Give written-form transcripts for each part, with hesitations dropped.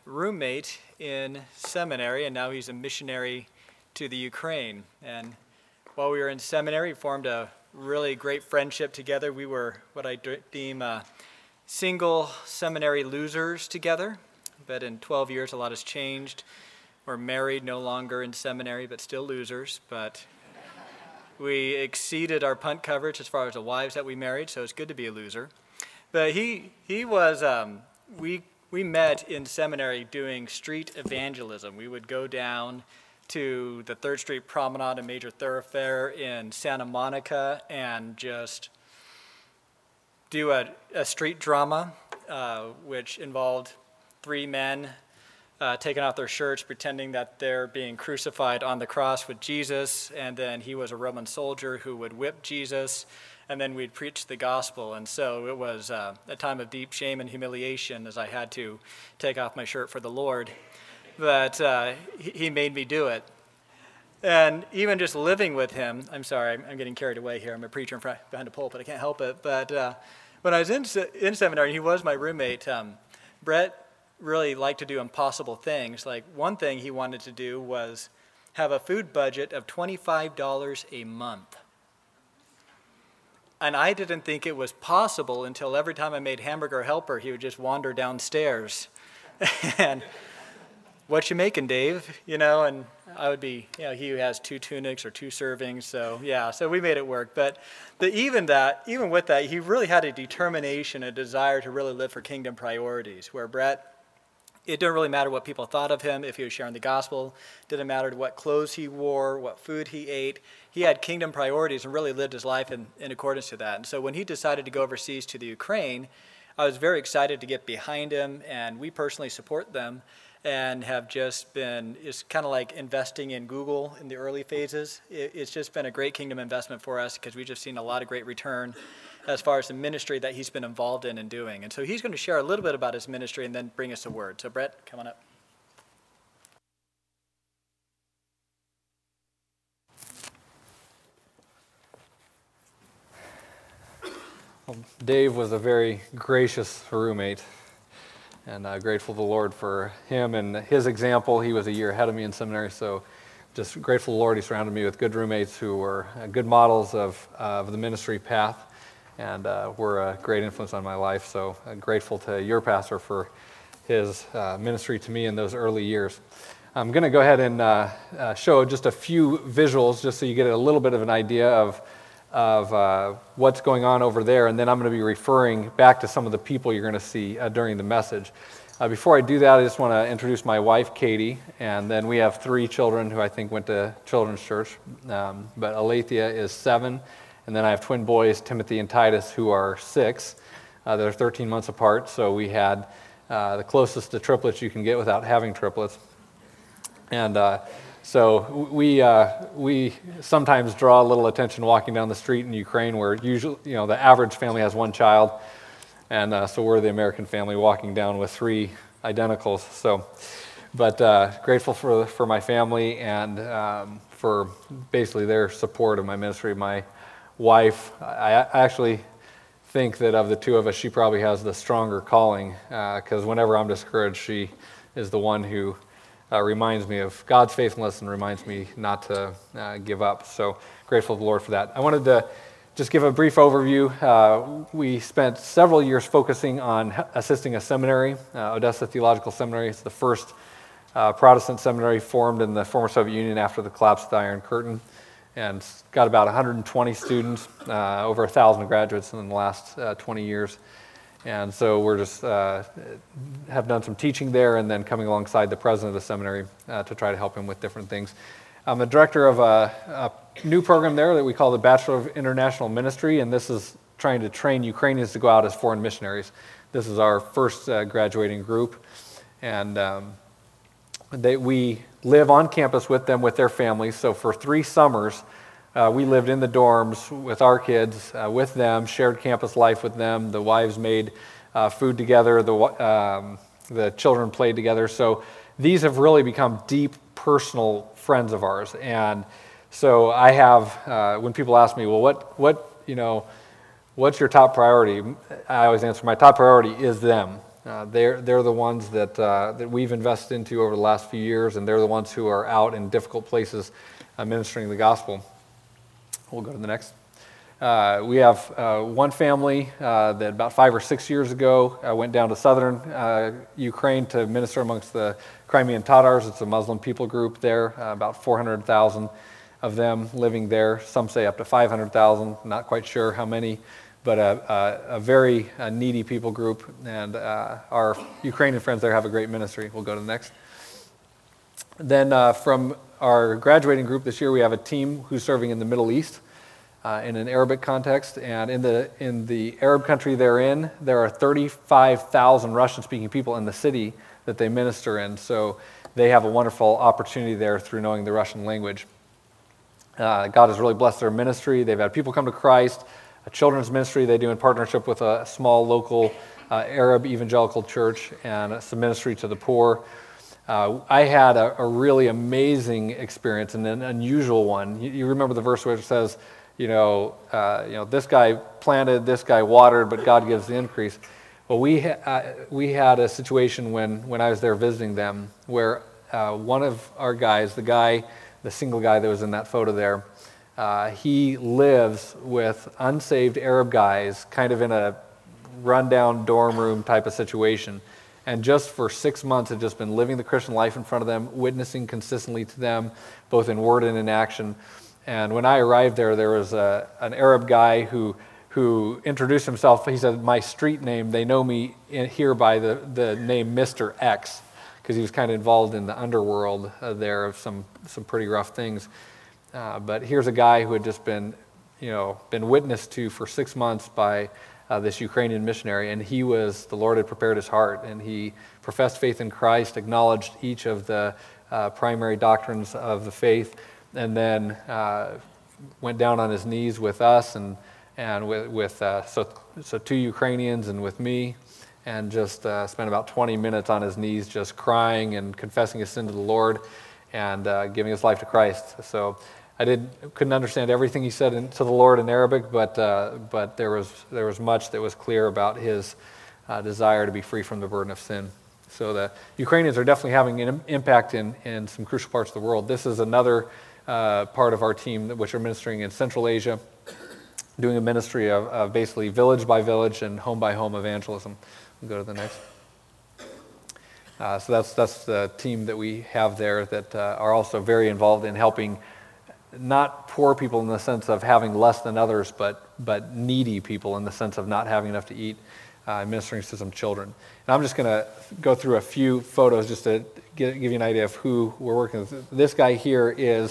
roommate in seminary, and now he's a missionary to the Ukraine. And while we were in seminary, we formed a really great friendship together. We were what I deem single seminary losers together, but in 12 years a lot has changed. We're married, no longer in seminary, but still losers. But we exceeded our punt coverage as far as the wives that we married, so it's good to be a loser. But he was, we met in seminary doing street evangelism. We would go down to the 3rd Street Promenade, a major thoroughfare in Santa Monica, and just do a street drama, which involved 3 men taking off their shirts, pretending that they're being crucified on the cross with Jesus, and then he was a Roman soldier who would whip Jesus, and then we'd preach the gospel. And so it was a time of deep shame and humiliation as I had to take off my shirt for the Lord. But he made me do it. And even just living with him, I'm sorry, I'm getting carried away here. I'm a preacher behind a pulpit, I can't help it. But when I was in seminary, he was my roommate. Brett really liked to do impossible things. Like one thing he wanted to do was have a food budget of $25 a month. And I didn't think it was possible until every time I made hamburger helper, he would just wander downstairs. And, what you making, Dave? You know, and I would be, you know, he has 2 tunics or 2 servings, so yeah, so we made it work. But even with that, he really had a determination, a desire to really live for kingdom priorities, where Brett, it didn't really matter what people thought of him if he was sharing the gospel. It didn't matter what clothes he wore, what food he ate. He had kingdom priorities and really lived his life in accordance to that. And so when he decided to go overseas to the Ukraine, I was very excited to get behind him, and we personally support them and have just been, it's kind of like investing in Google in the early phases. It's just been a great kingdom investment for us because we've just seen a lot of great return as far as the ministry that he's been involved in and doing. And so he's going to share a little bit about his ministry and then bring us a word. So Brett, come on up. Well, Dave was a very gracious roommate, and grateful to the Lord for him and his example. He was a year ahead of me in seminary, so just grateful to the Lord. He surrounded me with good roommates who were good models of the ministry path, and were a great influence on my life. So grateful to your pastor for his ministry to me in those early years. I'm going to go ahead and show just a few visuals just so you get a little bit of an idea of what's going on over there, and then I'm going to be referring back to some of the people you're going to see during the message. Before I do that, I just want to introduce my wife, Katie, and then we have 3 children who I think went to children's church, but Alethea is 7, and then I have twin boys, Timothy and Titus, who are 6. They're 13 months apart, so we had the closest to triplets you can get without having triplets. And so we sometimes draw a little attention walking down the street in Ukraine, where usually, you know, the average family has 1 child, and so we're the American family walking down with 3 identicals. So, but grateful for my family and for basically their support of my ministry. My wife, I actually think that of the 2 of us, she probably has the stronger calling, because whenever I'm discouraged, she is the one who reminds me of God's faithfulness and reminds me not to give up. So grateful to the Lord for that. I wanted to just give a brief overview. We spent several years focusing on assisting a seminary, Odessa Theological Seminary. It's the first Protestant seminary formed in the former Soviet Union after the collapse of the Iron Curtain, and it's got about 120 students, over 1,000 graduates in the last 20 years. And so we're just have done some teaching there, and then coming alongside the president of the seminary to try to help him with different things. I'm the director of a new program there that we call the Bachelor of International Ministry, and this is trying to train Ukrainians to go out as foreign missionaries. This is our first graduating group, and we live on campus with them with their families. So for 3 summers, we lived in the dorms with our kids, with them, shared campus life with them. The wives made food together. The children played together. So these have really become deep personal friends of ours. And so I have, when people ask me, well, what's your top priority? I always answer, my top priority is them. They're the ones that we've invested into over the last few years, and they're the ones who are out in difficult places ministering the gospel. We'll go to the next. We have one family that about 5 or 6 years ago went down to southern Ukraine to minister amongst the Crimean Tatars. It's a Muslim people group there, about 400,000 of them living there. Some say up to 500,000, not quite sure how many, but a very needy people group. And our Ukrainian friends there have a great ministry. We'll go to the next. Then from our graduating group this year, we have a team who's serving in the Middle East. In an Arabic context, and in the Arab country they're in, there are 35,000 Russian-speaking people in the city that they minister in, so they have a wonderful opportunity there through knowing the Russian language. God has really blessed their ministry. They've had people come to Christ, a children's ministry they do in partnership with a small local Arab evangelical church, and some ministry to the poor. I had a really amazing experience and an unusual one. You remember the verse where it says, this guy planted, this guy watered, but God gives the increase. Well, we had a situation when I was there visiting them where one of our guys, the single guy that was in that photo there, he lives with unsaved Arab guys, kind of in a rundown dorm room type of situation. And just for 6 months had just been living the Christian life in front of them, witnessing consistently to them, both in word and in action. And when I arrived there was an Arab guy who introduced himself. He said, my street name, they know me here by the name Mr. X, because he was kind of involved in the underworld there of some pretty rough things. But here's a guy who had just been witnessed to for 6 months by this Ukrainian missionary, and the Lord had prepared his heart, and he professed faith in Christ, acknowledged each of the primary doctrines of the faith, and then went down on his knees with us and with 2 Ukrainians and with me, and just spent about 20 minutes on his knees just crying and confessing his sin to the Lord and giving his life to Christ. So I couldn't understand everything he said to the Lord in Arabic, but there was much that was clear about his desire to be free from the burden of sin. So the Ukrainians are definitely having an impact in some crucial parts of the world. This is another part of our team which are ministering in Central Asia, doing a ministry of basically village by village and home by home evangelism. We'll go to the next. So that's the team that we have there that are also very involved in helping not poor people in the sense of having less than others, but needy people in the sense of not having enough to eat, ministering to some children. And I'm just going to go through a few photos just to give you an idea of who we're working with. This guy here is,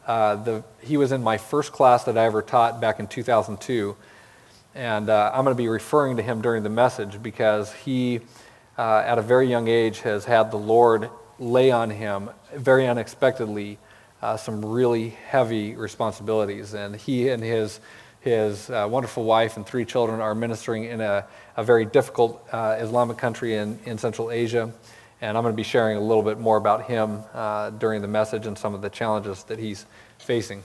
he was in my first class that I ever taught back in 2002, and I'm going to be referring to him during the message because he, at a very young age, has had the Lord lay on him very unexpectedly some really heavy responsibilities, and he and his wonderful wife and 3 children are ministering in a very difficult Islamic country in Central Asia, and I'm going to be sharing a little bit more about him during the message and some of the challenges that he's facing.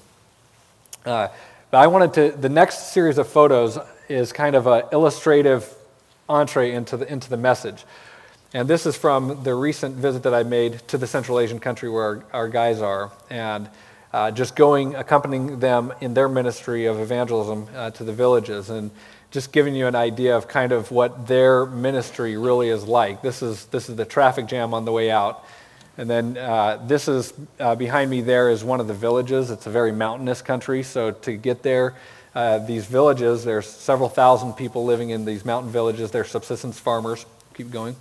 But I wanted the next series of photos is kind of an illustrative entree into the message. And this is from the recent visit that I made to the Central Asian country where our guys are, and just accompanying them in their ministry of evangelism to the villages, and just giving you an idea of kind of what their ministry really is like. This is the traffic jam on the way out. And then this is, behind me there is one of the villages. It's a very mountainous country, so to get there, these villages, there's several thousand people living in these mountain villages. They're subsistence farmers. Keep going.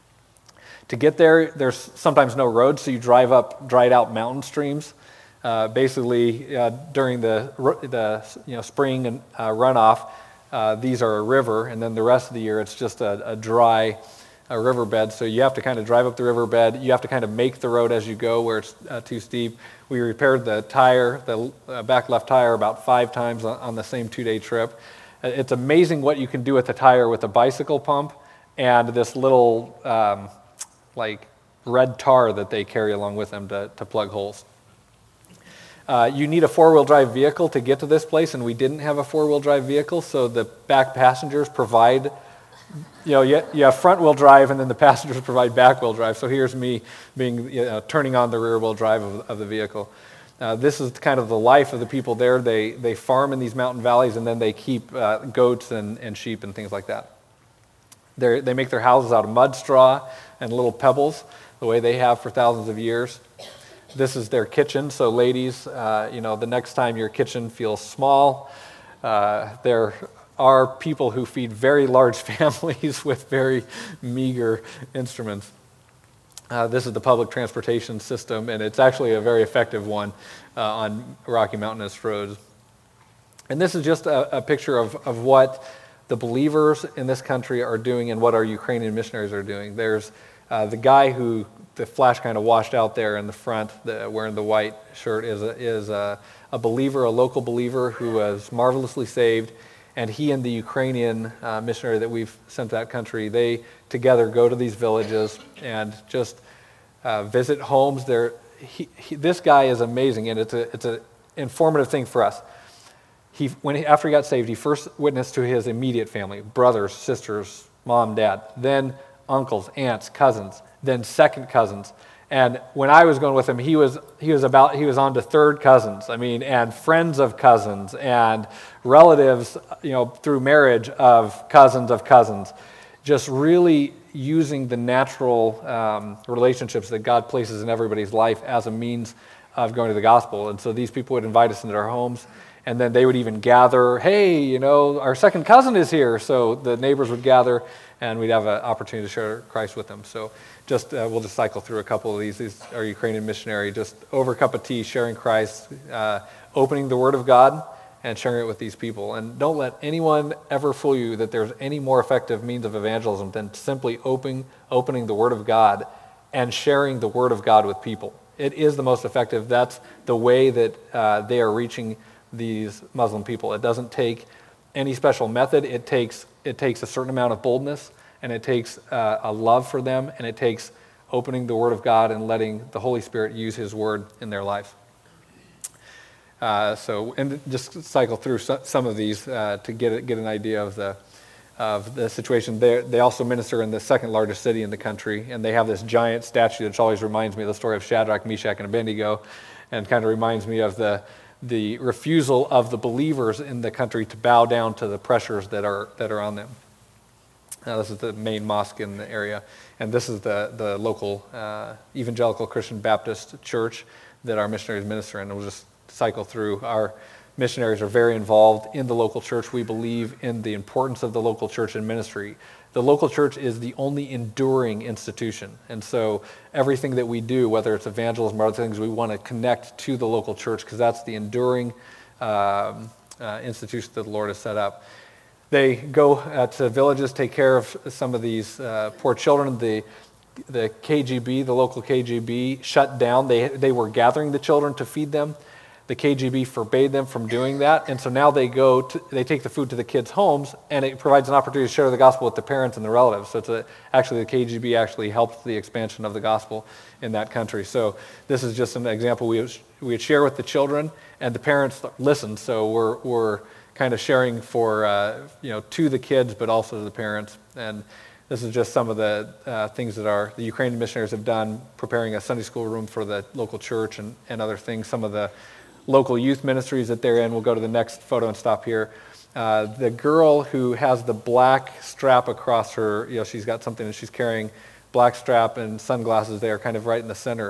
To get there, there's sometimes no roads, so you drive up dried out mountain streams. Basically, during the spring and runoff, these are a river, and then the rest of the year it's just a dry riverbed. So you have to kind of drive up the riverbed. You have to kind of make the road as you go where it's too steep. We repaired the tire, the back left tire, about 5 times on the same 2-day trip. It's amazing what you can do with a tire with a bicycle pump and this little like red tar that they carry along with them to plug holes. You need a 4-wheel drive vehicle to get to this place, and we didn't have a 4-wheel drive vehicle, so the back passengers provide you have front-wheel drive, and then the passengers provide back-wheel drive. So here's me being turning on the rear-wheel drive of the vehicle. This is kind of the life of the people there. They farm in these mountain valleys, and then they keep goats and sheep and things like that. They make their houses out of mud straw and little pebbles, the way they have for thousands of years. This is their kitchen. So ladies, the next time your kitchen feels small, there are people who feed very large families with very meager instruments. This is the public transportation system, and it's actually a very effective one on rocky mountainous roads. And this is just a picture of what the believers in this country are doing and what our Ukrainian missionaries are doing. There's the guy who the flash kind of washed out there in the front, wearing the white shirt, is a believer, a local believer who was marvelously saved. And he and the Ukrainian missionary that we've sent to that country, they together go to these villages and just visit homes. This guy is amazing, and it's an informative thing for us. After he got saved, he first witnessed to his immediate family, brothers, sisters, mom, dad, then uncles, aunts, cousins, then second cousins. And when I was going with him, he was on to third cousins. And friends of cousins and relatives, through marriage of cousins. Just really using the natural relationships that God places in everybody's life as a means of going to the gospel. And so these people would invite us into their homes, and then they would even gather, hey, our second cousin is here. So the neighbors would gather, and we'd have an opportunity to share Christ with them. So we'll just cycle through a couple of these. These are Ukrainian missionary, just over a cup of tea, sharing Christ, opening the Word of God, and sharing it with these people. And don't let anyone ever fool you that there's any more effective means of evangelism than simply opening the Word of God and sharing the Word of God with people. It is the most effective. That's the way that they are reaching these Muslim people. It doesn't take any special method. It takes a certain amount of boldness, and it takes a love for them, and it takes opening the Word of God and letting the Holy Spirit use His Word in their life. And just cycle through some of these to get an idea of the situation. They also minister in the second largest city in the country, and they have this giant statue which always reminds me of the story of Shadrach, Meshach, and Abednego, and kind of reminds me of the refusal of the believers in the country to bow down to the pressures that are on them. Now, this is the main mosque in the area, and this is the local evangelical Christian Baptist church that our missionaries minister in. And we'll just cycle through. Our missionaries are very involved in the local church. We believe in the importance of the local church and ministry. The local church is the only enduring institution, and so everything that we do, whether it's evangelism or other things, we want to connect to the local church because that's the enduring institution that the Lord has set up. They go to villages, take care of some of these poor children. The KGB, the local KGB, shut down. They were gathering the children to feed them. The KGB forbade them from doing that, and so now they take the food to the kids' homes, and it provides an opportunity to share the gospel with the parents and the relatives. So actually the KGB actually helped the expansion of the gospel in that country. So this is just an example. We would share with the children, and the parents listened. So we're kind of sharing to the kids, but also to the parents. And this is just some of the things that the Ukrainian missionaries have done, preparing a Sunday school room for the local church and other things. Some of the local youth ministries that they're in. We'll go to the next photo and stop here. The girl who has the black strap across her, she's got something that she's carrying, black strap and sunglasses there, kind of right in the center.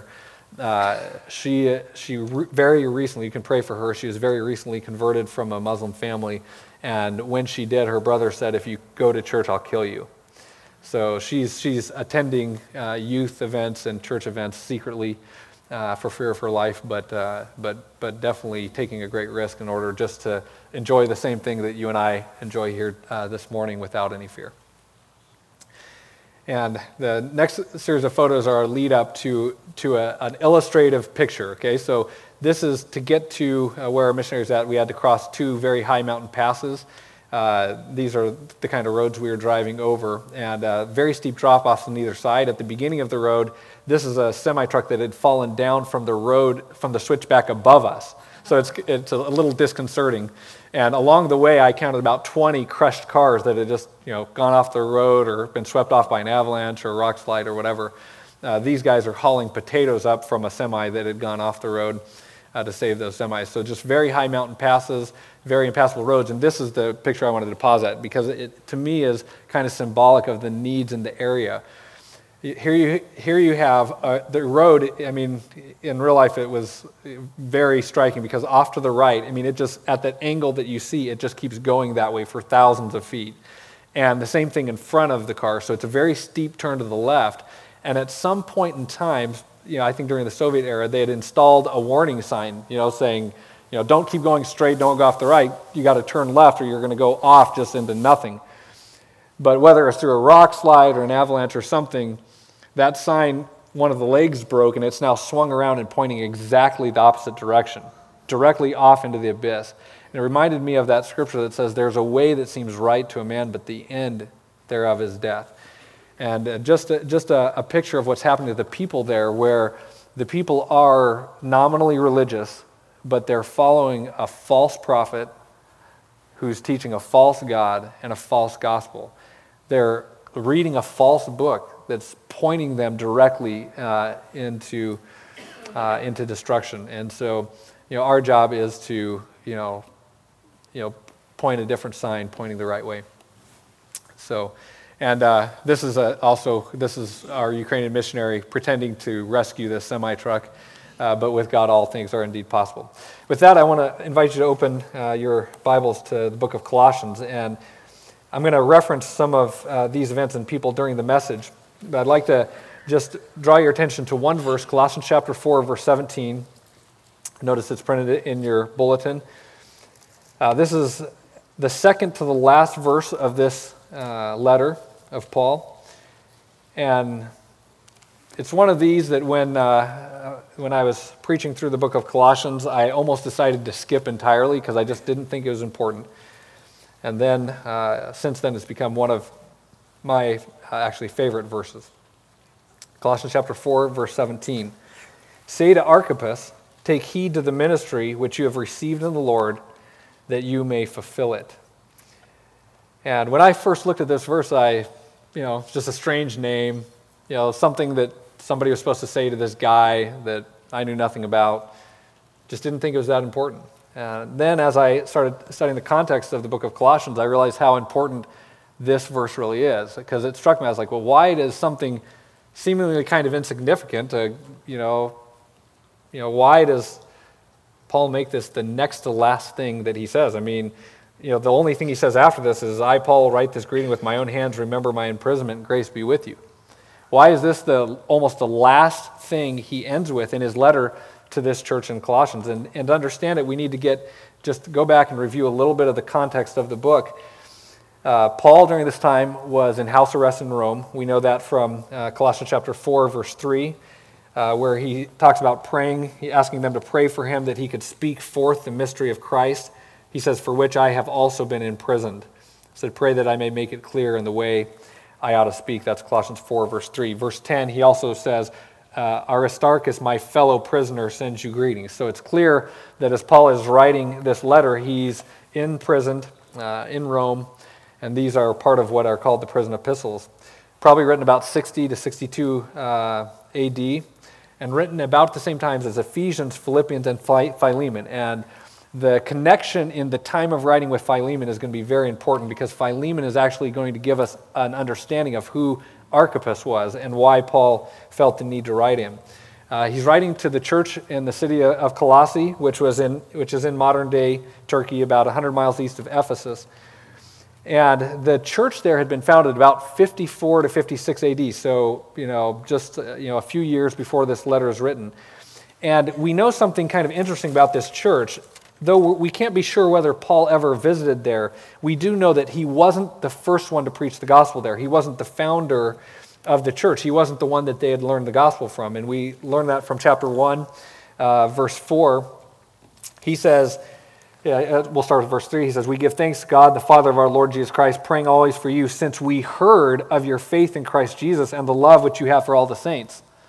She very recently, you can pray for her, she was very recently converted from a Muslim family, and when she did, her brother said, if you go to church, I'll kill you. So she's attending youth events and church events secretly for fear of her life, but definitely taking a great risk in order just to enjoy the same thing that you and I enjoy here this morning without any fear. And the next series of photos are a lead up to an illustrative picture. Okay, so this is to get to where our missionaries at. We had to cross two very high mountain passes. These are the kind of roads we were driving over, and very steep drop-offs on either side. At the beginning of the road, this is a semi-truck that had fallen down from the road, from the switchback above us. So it's a little disconcerting. And along the way, I counted about 20 crushed cars that had just gone off the road or been swept off by an avalanche or a rock slide or whatever. These guys are hauling potatoes up from a semi that had gone off the road to save those semis. So just very high mountain passes, very impassable roads. And this is the picture I wanted to pause at because it, to me, is kind of symbolic of the needs in the area. Here you have the road. I mean, in real life, it was very striking because off to the right, I mean, it just, at that angle that you see, it just keeps going that way for thousands of feet. And the same thing in front of the car. So it's a very steep turn to the left. And at some point in time, I think during the Soviet era, they had installed a warning sign, saying, don't keep going straight, don't go off the right. You got to turn left or you're going to go off just into nothing. But whether it's through a rock slide or an avalanche or something, that sign, one of the legs broke, and it's now swung around and pointing exactly the opposite direction, directly off into the abyss. And it reminded me of that scripture that says, there's a way that seems right to a man, but the end thereof is death. And just a picture of what's happening to the people there, where the people are nominally religious, but they're following a false prophet who's teaching a false God and a false gospel. They're reading a false book that's pointing them directly into destruction. And so, our job is to, point a different sign, pointing the right way. So, and this is our Ukrainian missionary pretending to rescue this semi-truck, but with God all things are indeed possible. With that, I want to invite you to open your Bibles to the book of Colossians, and I'm going to reference some of these events and people during the message. But I'd like to just draw your attention to one verse, Colossians chapter 4, verse 17. Notice it's printed in your bulletin. This is the second to the last verse of this letter of Paul. And it's one of these that when I was preaching through the book of Colossians, I almost decided to skip entirely because I just didn't think it was important. And then, since then, it's become one of my actually favorite verses. Colossians chapter 4, verse 17. Say to Archippus, take heed to the ministry which you have received in the Lord, that you may fulfill it. And when I first looked at this verse, it's just a strange name, something that somebody was supposed to say to this guy that I knew nothing about. Just didn't think it was that important. Then as I started studying the context of the book of Colossians, I realized how important this verse really is, because it struck me. I was like, well, why does something seemingly kind of insignificant, why does Paul make this the next to last thing that he says? I mean, the only thing he says after this is, I, Paul, write this greeting with my own hands, remember my imprisonment, grace be with you. Why is this almost the last thing he ends with in his letter to this church in Colossians? And to understand it, we need to just go back and review a little bit of the context of the book. Paul, during this time, was in house arrest in Rome. We know that from Colossians chapter 4, verse 3, where he talks about praying, asking them to pray for him that he could speak forth the mystery of Christ. He says, for which I have also been imprisoned. He said, pray that I may make it clear in the way I ought to speak. That's Colossians 4, verse 3. Verse 10, he also says, Aristarchus, my fellow prisoner, sends you greetings. So it's clear that as Paul is writing this letter, he's imprisoned in Rome, and these are part of what are called the prison epistles. Probably written about 60 to 62 AD, and written about the same times as Ephesians, Philippians, and Philemon. And the connection in the time of writing with Philemon is going to be very important, because Philemon is actually going to give us an understanding of who Archippus was and why Paul felt the need to write him. He's writing to the church in the city of Colossae, which is in modern-day Turkey, about 100 miles east of Ephesus. And the church there had been founded about 54 to 56 AD, so just a few years before this letter is written. And we know something kind of interesting about this church. Though we can't be sure whether Paul ever visited there, we do know that he wasn't the first one to preach the gospel there. He wasn't the founder of the church. He wasn't the one that they had learned the gospel from. And we learn that from chapter 1, verse 4. He says, we'll start with verse 3. He says, we give thanks to God, the Father of our Lord Jesus Christ, praying always for you, since we heard of your faith in Christ Jesus and the love which you have for all the saints.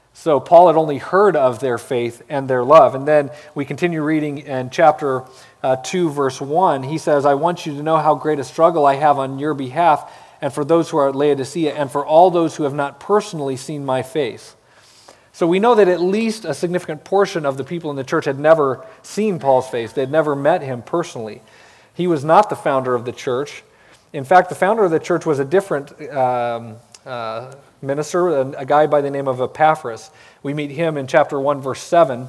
So Paul had only heard of their faith and their love. And then we continue reading in chapter 2, verse 1. He says, I want you to know how great a struggle I have on your behalf and for those who are at Laodicea and for all those who have not personally seen my face. So we know that at least a significant portion of the people in the church had never seen Paul's face. They had never met him personally. He was not the founder of the church. In fact, the founder of the church was a different minister, a guy by the name of Epaphras. We meet him in chapter 1, verse 7.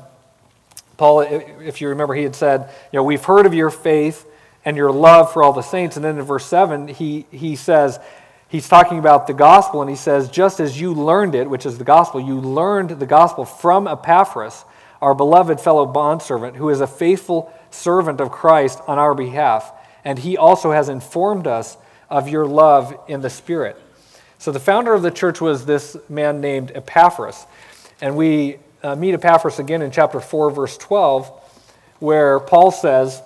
Paul, if you remember, he had said, we've heard of your faith and your love for all the saints. And then in verse 7, he says, he's talking about the gospel, and he says, just as you learned it, which is the gospel, you learned the gospel from Epaphras, our beloved fellow bondservant, who is a faithful servant of Christ on our behalf. And he also has informed us of your love in the Spirit. So the founder of the church was this man named Epaphras. And we meet Epaphras again in chapter 4, verse 12, where Paul says,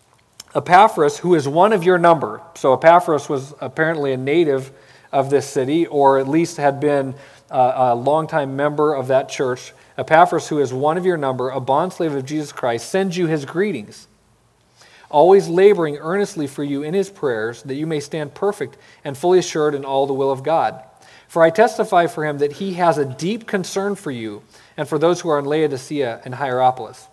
Epaphras, who is one of your number. So Epaphras was apparently a native of this city, or at least had been a longtime member of that church. Epaphras, who is one of your number, a bondslave of Jesus Christ, sends you his greetings, always laboring earnestly for you in his prayers, that you may stand perfect and fully assured in all the will of God. For I testify for him that he has a deep concern for you and for those who are in Laodicea and Hierapolis.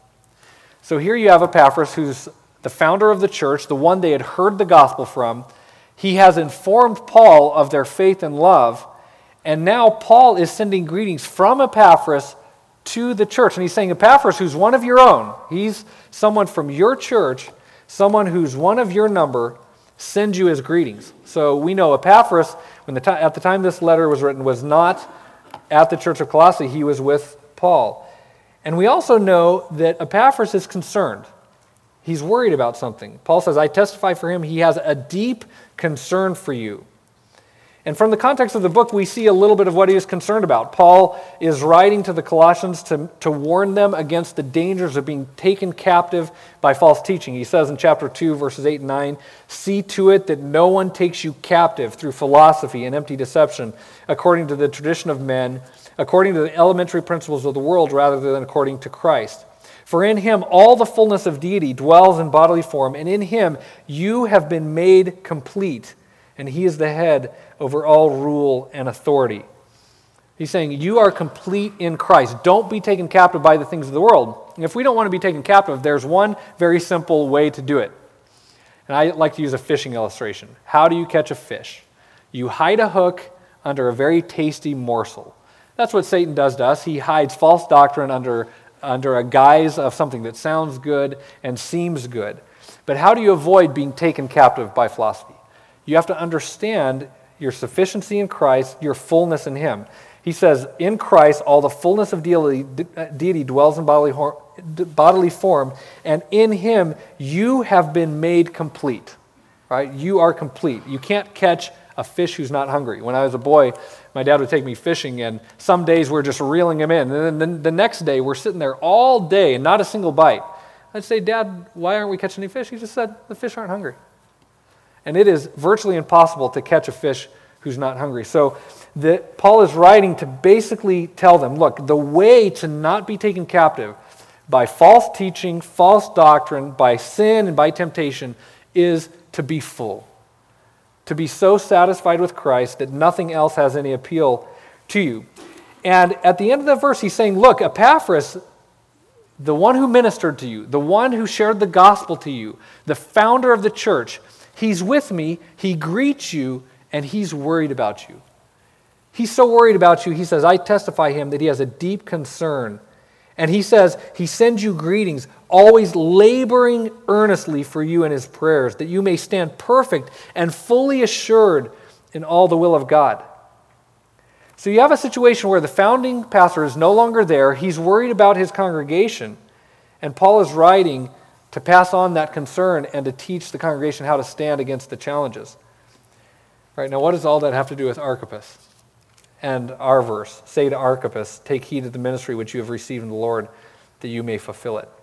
So here you have Epaphras, who's the founder of the church, the one they had heard the gospel from. He has informed Paul of their faith and love, and now Paul is sending greetings from Epaphras to the church. And he's saying, Epaphras, who's one of your own, he's someone from your church, someone who's one of your number, sends you his greetings. So we know Epaphras, at the time this letter was written, was not at the church of Colossae. He was with Paul. And we also know that Epaphras is concerned. He's worried about something. Paul says, I testify for him, he has a deep concern for you. And from the context of the book, we see a little bit of what he is concerned about. Paul is writing to the Colossians to warn them against the dangers of being taken captive by false teaching. He says in chapter 2, verses 8 and 9, see to it that no one takes you captive through philosophy and empty deception, according to the tradition of men, according to the elementary principles of the world, rather than according to Christ. For in him all the fullness of deity dwells in bodily form, and in him you have been made complete, and he is the head over all rule and authority. He's saying you are complete in Christ. Don't be taken captive by the things of the world. And if we don't want to be taken captive, there's one very simple way to do it. And I like to use a fishing illustration. How do you catch a fish? You hide a hook under a very tasty morsel. That's what Satan does to us. He hides false doctrine under a guise of something that sounds good and seems good. But how do you avoid being taken captive by philosophy? You have to understand your sufficiency in Christ, your fullness in him. He says, in Christ, all the fullness of deity dwells in bodily form, and in him you have been made complete. Right? You are complete. You can't catch a fish who's not hungry. When I was a boy, my dad would take me fishing, and some days we're just reeling him in. And then the next day, we're sitting there all day and not a single bite. I'd say, Dad, why aren't we catching any fish? He just said, the fish aren't hungry. And it is virtually impossible to catch a fish who's not hungry. So Paul is writing to basically tell them, look, the way to not be taken captive by false teaching, false doctrine, by sin and by temptation is to be full. To be so satisfied with Christ that nothing else has any appeal to you. And at the end of the verse, he's saying, look, Epaphras, the one who ministered to you, the one who shared the gospel to you, the founder of the church, he's with me, he greets you, and he's worried about you. He's so worried about you, he says, I testify him that he has a deep concern. And he says, he sends you greetings, always laboring earnestly for you in his prayers, that you may stand perfect and fully assured in all the will of God. So you have a situation where the founding pastor is no longer there, he's worried about his congregation, and Paul is writing to pass on that concern and to teach the congregation how to stand against the challenges. Right, now what does all that have to do with Archippus? And our verse, say to Archippus, take heed of the ministry which you have received in the Lord, that you may fulfill it.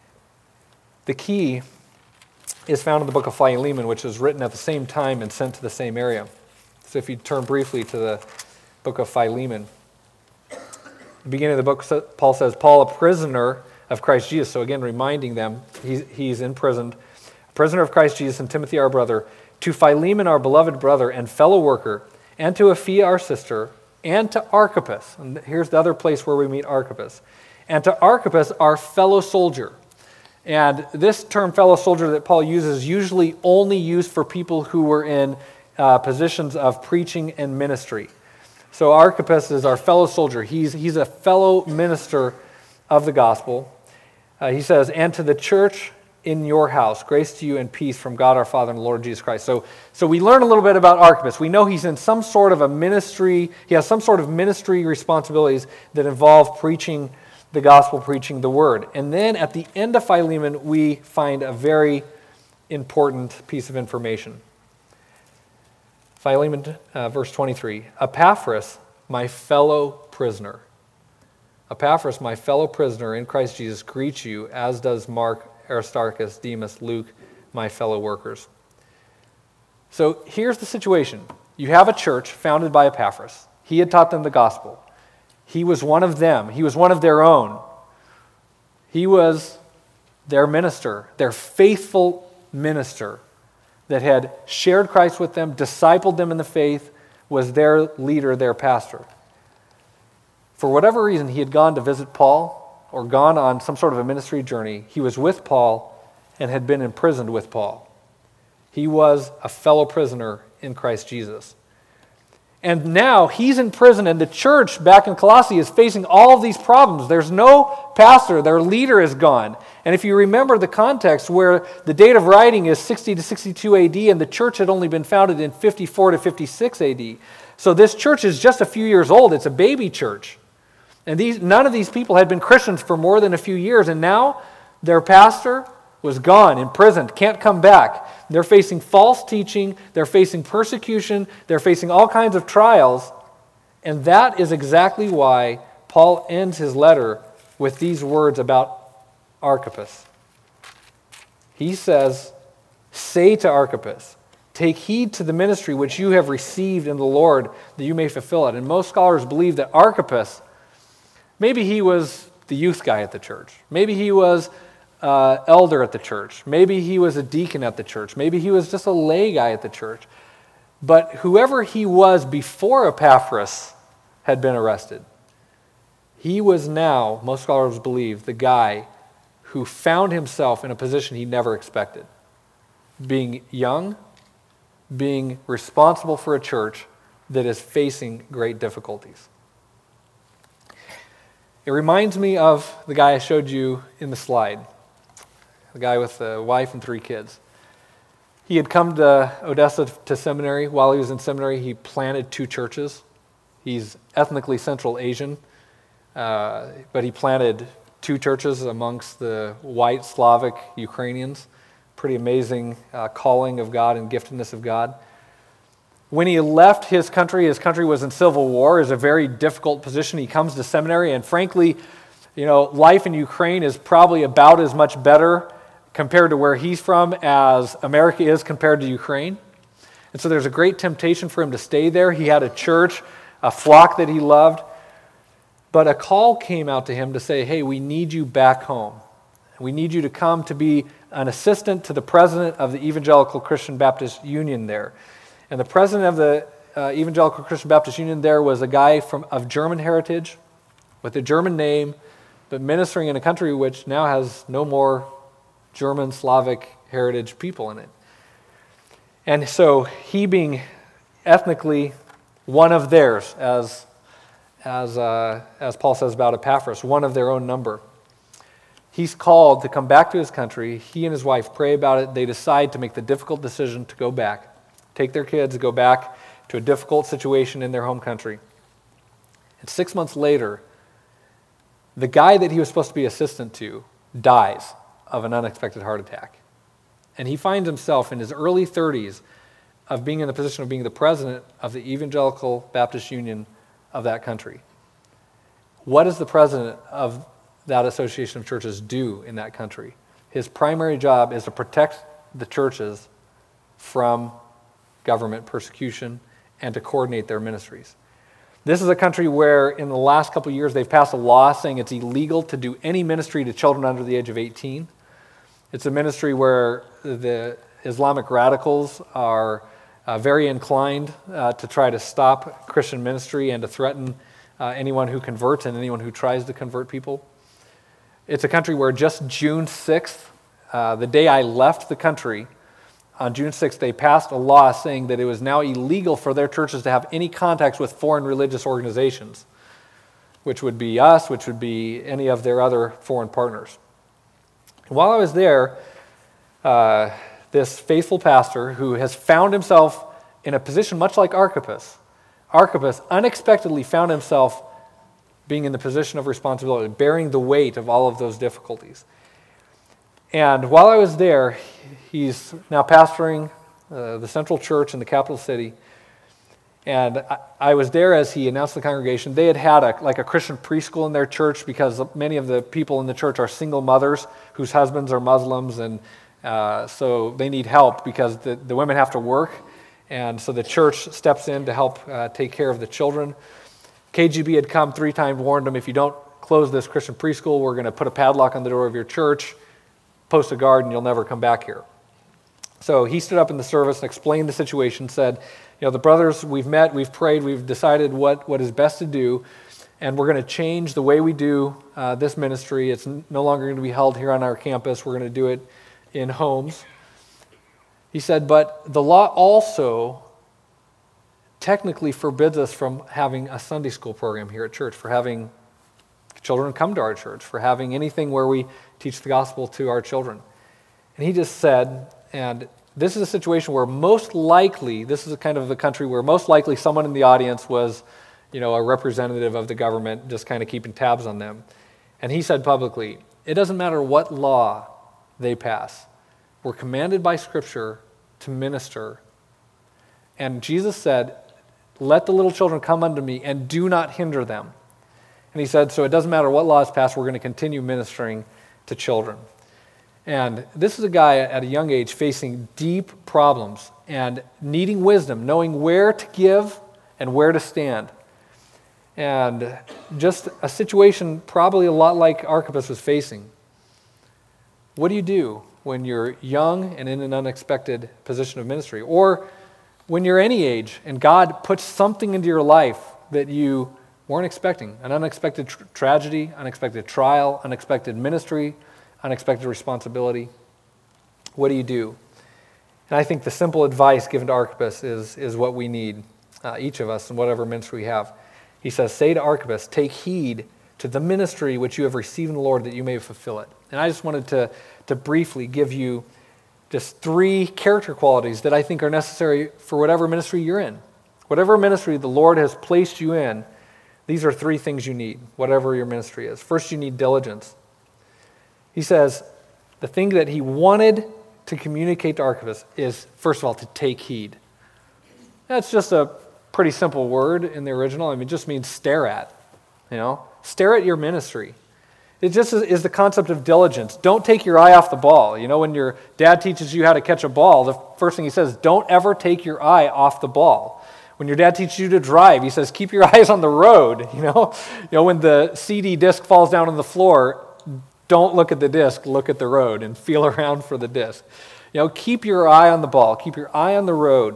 The key is found in the book of Philemon, which was written at the same time and sent to the same area. So if you turn briefly to the book of Philemon, the beginning of the book, Paul says, Paul, a prisoner of Christ Jesus. So again, reminding them, he's imprisoned. A prisoner of Christ Jesus, and Timothy our brother, to Philemon our beloved brother and fellow worker, and to Apphia our sister, and to Archippus. And here's the other place where we meet Archippus. And to Archippus our fellow soldier. And this term fellow soldier that Paul uses is usually only used for people who were in positions of preaching and ministry. So Archippus is our fellow soldier. He's a fellow minister of the gospel. He says, and to the church in your house, grace to you and peace from God our Father and the Lord Jesus Christ. So we learn a little bit about Archippus. We know he's in some sort of a ministry. He has some sort of ministry responsibilities that involve preaching the gospel, preaching the word. And then at the end of Philemon, we find a very important piece of information. Philemon, verse 23, Epaphras, my fellow prisoner. Epaphras, my fellow prisoner in Christ Jesus, greets you, as does Mark, Aristarchus, Demas, Luke, my fellow workers. So here's the situation. You have a church founded by Epaphras. He had taught them the gospel. He was one of them. He was one of their own. He was their minister, their faithful minister that had shared Christ with them, discipled them in the faith, was their leader, their pastor. For whatever reason, he had gone to visit Paul or gone on some sort of a ministry journey. He was with Paul and had been imprisoned with Paul. He was a fellow prisoner in Christ Jesus. And now he's in prison, and the church back in Colossae is facing all of these problems. There's no pastor. Their leader is gone. And if you remember the context where the date of writing is 60 to 62 AD, and the church had only been founded in 54 to 56 AD. So this church is just a few years old. It's a baby church. And none of these people had been Christians for more than a few years, and now their pastor was gone, imprisoned, can't come back. They're facing false teaching, they're facing persecution, they're facing all kinds of trials, and that is exactly why Paul ends his letter with these words about Archippus. He says, say to Archippus, take heed to the ministry which you have received in the Lord, that you may fulfill it. And most scholars believe that Archippus, maybe he was the youth guy at the church. Maybe he was elder at the church. Maybe he was a deacon at the church. Maybe he was just a lay guy at the church. But whoever he was before Epaphras had been arrested, he was now, most scholars believe, the guy who found himself in a position he never expected. Being young, being responsible for a church that is facing great difficulties. It reminds me of the guy I showed you in the slide, the guy with a wife and 3 kids. He had come to Odessa to seminary. While he was in seminary, he planted 2 churches. He's ethnically Central Asian, but he planted 2 churches amongst the white Slavic Ukrainians. Pretty amazing calling of God and giftedness of God. When he left his country was in civil war. It was a very difficult position. He comes to seminary, and frankly, life in Ukraine is probably about as much better compared to where he's from as America is compared to Ukraine. And so there's a great temptation for him to stay there. He had a church, a flock that he loved. But a call came out to him to say, hey, we need you back home. We need you to come to be an assistant to the president of the Evangelical Christian Baptist Union there. And the president of the Evangelical Christian Baptist Union there was a guy of German heritage with a German name, but ministering in a country which now has no more German, Slavic heritage people in it. And so he being ethnically one of theirs, as Paul says about Epaphras, one of their own number, he's called to come back to his country. He and his wife pray about it. They decide to make the difficult decision to go back, take their kids, go back to a difficult situation in their home country. And 6 months later, the guy that he was supposed to be assistant to dies of an unexpected heart attack. And he finds himself in his early 30s of being in the position of being the president of the Evangelical Baptist Union of that country. What does the president of that association of churches do in that country? His primary job is to protect the churches from government persecution and to coordinate their ministries. This is a country where in the last couple of years they've passed a law saying it's illegal to do any ministry to children under the age of 18. It's a ministry where the Islamic radicals are very inclined to try to stop Christian ministry and to threaten anyone who converts and anyone who tries to convert people. It's a country where just June 6th, the day I left the country, on June 6th, they passed a law saying that it was now illegal for their churches to have any contacts with foreign religious organizations, which would be us, which would be any of their other foreign partners. And while I was there, this faithful pastor who has found himself in a position much like Archippus unexpectedly found himself being in the position of responsibility, bearing the weight of all of those difficulties. And while I was there, he's now pastoring the Central Church in the capital city. And I was there as he announced to the congregation. They had a Christian preschool in their church because many of the people in the church are single mothers whose husbands are Muslims, and so they need help because the women have to work. And so the church steps in to help take care of the children. KGB had come 3 times, warned them, if you don't close this Christian preschool, we're going to put a padlock on the door of your church, post a guard, and you'll never come back here. So he stood up in the service and explained the situation, said, the brothers, we've met, we've prayed, we've decided what is best to do, and we're going to change the way we do this ministry. It's no longer going to be held here on our campus. We're going to do it in homes. He said, but the law also technically forbids us from having a Sunday school program here at church, for having children come to our church, for having anything where we teach the gospel to our children. And he just said, and this is a situation where most likely, this is a kind of the country where most likely someone in the audience was, a representative of the government just kind of keeping tabs on them. And he said publicly, it doesn't matter what law they pass. We're commanded by Scripture to minister. And Jesus said, let the little children come unto me and do not hinder them. And he said, so it doesn't matter what law is passed, we're going to continue ministering to children. And this is a guy at a young age facing deep problems and needing wisdom, knowing where to give and where to stand. And just a situation probably a lot like Archippus was facing. What do you do when you're young and in an unexpected position of ministry? Or when you're any age and God puts something into your life that you weren't expecting, an unexpected tragedy, unexpected trial, unexpected ministry, unexpected responsibility. What do you do? And I think the simple advice given to Archippus is what we need, each of us, in whatever ministry we have. He says, say to Archippus, take heed to the ministry which you have received in the Lord, that you may fulfill it. And I just wanted to briefly give you just 3 character qualities that I think are necessary for whatever ministry you're in. Whatever ministry the Lord has placed you in, these are 3 things you need, whatever your ministry is. First, you need diligence. He says the thing that he wanted to communicate to Archippus is, first of all, to take heed. That's just a pretty simple word in the original. It just means stare at. Stare at your ministry. It just is the concept of diligence. Don't take your eye off the ball. When your dad teaches you how to catch a ball, the first thing he says, don't ever take your eye off the ball. When your dad teaches you to drive, he says, keep your eyes on the road. When the CD disc falls down on the floor, don't look at the disc, look at the road and feel around for the disc. Keep your eye on the ball, keep your eye on the road.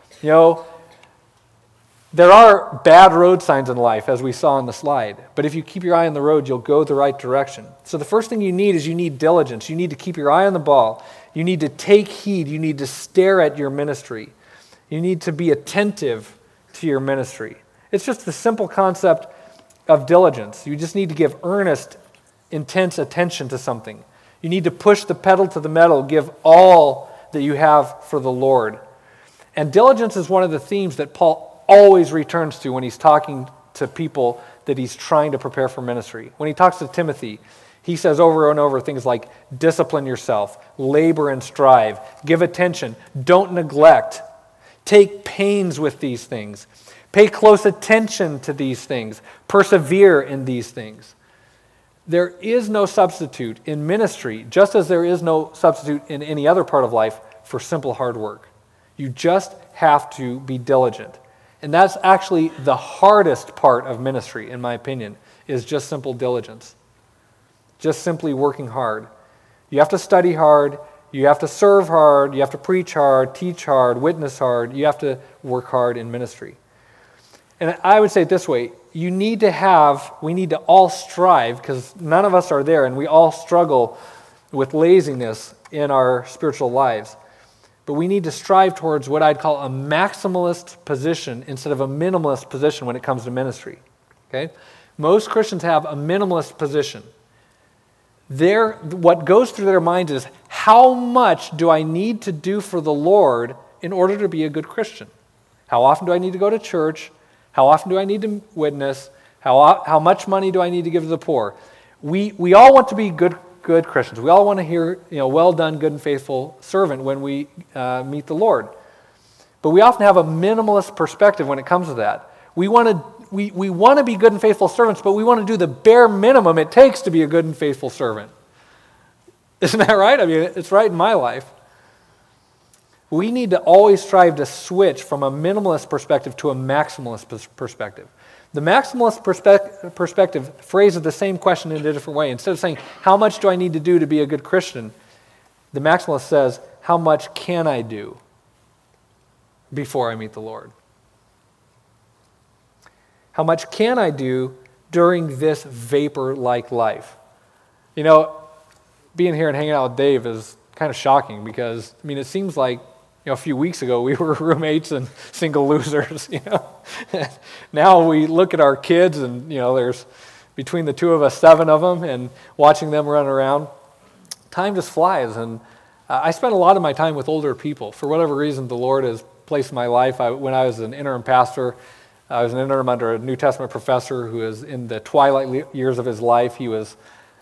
There are bad road signs in life, as we saw on the slide. But if you keep your eye on the road, you'll go the right direction. So the first thing you need is you need diligence. You need to keep your eye on the ball. You need to take heed. You need to stare at your ministry. You need to be attentive to your ministry. It's just the simple concept of diligence. You just need to give earnest, intense attention to something. You need to push the pedal to the metal, give all that you have for the Lord. And diligence is one of the themes that Paul always returns to when he's talking to people that he's trying to prepare for ministry. When he talks to Timothy, he says over and over things like discipline yourself, labor and strive, give attention, don't neglect, take pains with these things, pay close attention to these things, persevere in these things. There is no substitute in ministry, just as there is no substitute in any other part of life for simple hard work. You just have to be diligent. And that's actually the hardest part of ministry, in my opinion, is just simple diligence. Just simply working hard. You have to study hard, you have to serve hard, you have to preach hard, teach hard, witness hard. You have to work hard in ministry. And I would say it this way, we need to all strive, because none of us are there, and we all struggle with laziness in our spiritual lives. But we need to strive towards what I'd call a maximalist position instead of a minimalist position when it comes to ministry. Okay? Most Christians have a minimalist position. What goes through their minds is, how much do I need to do for the Lord in order to be a good Christian? How often do I need to go to church? How often do I need to witness? How much money do I need to give to the poor? We all want to be good Christians. We all want to hear, well done, good and faithful servant when we meet the Lord. But we often have a minimalist perspective when it comes to that. We want to be good and faithful servants, but we want to do the bare minimum it takes to be a good and faithful servant. Isn't that right? I mean, it's right in my life. We need to always strive to switch from a minimalist perspective to a maximalist perspective. The maximalist perspective phrases the same question in a different way. Instead of saying, how much do I need to do to be a good Christian? The maximalist says, how much can I do before I meet the Lord? How much can I do during this vapor-like life? Being here and hanging out with Dave is kind of shocking because, it seems like a few weeks ago we were roommates and single losers, Now we look at our kids and, there's between the two of us, 7 of them, and watching them run around. Time just flies, and I spend a lot of my time with older people. For whatever reason, the Lord has placed in my life. When I was an interim pastor, I was an interim under a New Testament professor who was in the twilight years of his life. He was,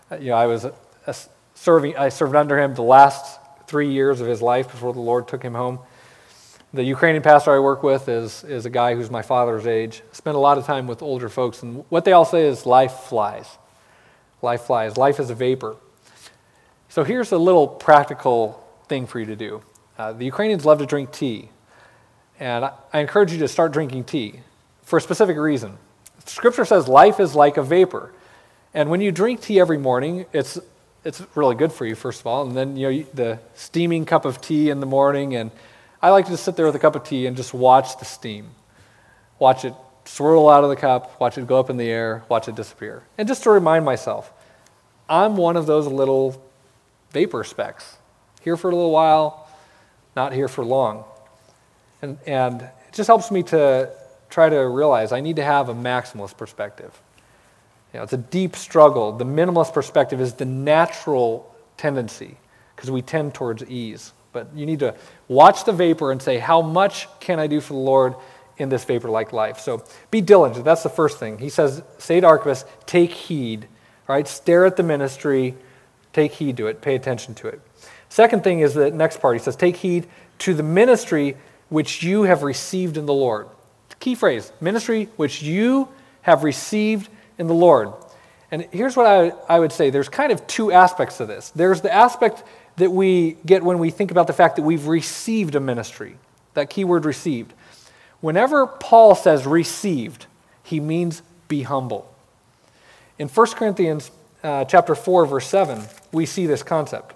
I served under him the last 3 years of his life before the Lord took him home. The Ukrainian pastor I work with is a guy who's my father's age. I spend a lot of time with older folks, and what they all say is life flies. Life flies. Life is a vapor. So here's a little practical thing for you to do. The Ukrainians love to drink tea, and I encourage you to start drinking tea for a specific reason. Scripture says life is like a vapor, and when you drink tea every morning, it's really good for you, first of all, and then the steaming cup of tea in the morning, and I like to just sit there with a cup of tea and just watch the steam. Watch it swirl out of the cup, watch it go up in the air, watch it disappear. And just to remind myself, I'm one of those little vapor specks. Here for a little while, not here for long. And it just helps me to try to realize I need to have a maximalist perspective. It's a deep struggle. The minimalist perspective is the natural tendency because we tend towards ease. But you need to watch the vapor and say, how much can I do for the Lord in this vapor-like life? So be diligent. That's the first thing. He says, say to Archippus, take heed. Right? Stare at the ministry. Take heed to it. Pay attention to it. Second thing is the next part. He says, take heed to the ministry which you have received in the Lord. Key phrase, ministry which you have received in the Lord. And here's what I would say. There's kind of 2 aspects to this. There's the aspect that we get when we think about the fact that we've received a ministry. That key word, received. Whenever Paul says received, he means be humble. In 1 Corinthians chapter 4, verse 7, we see this concept.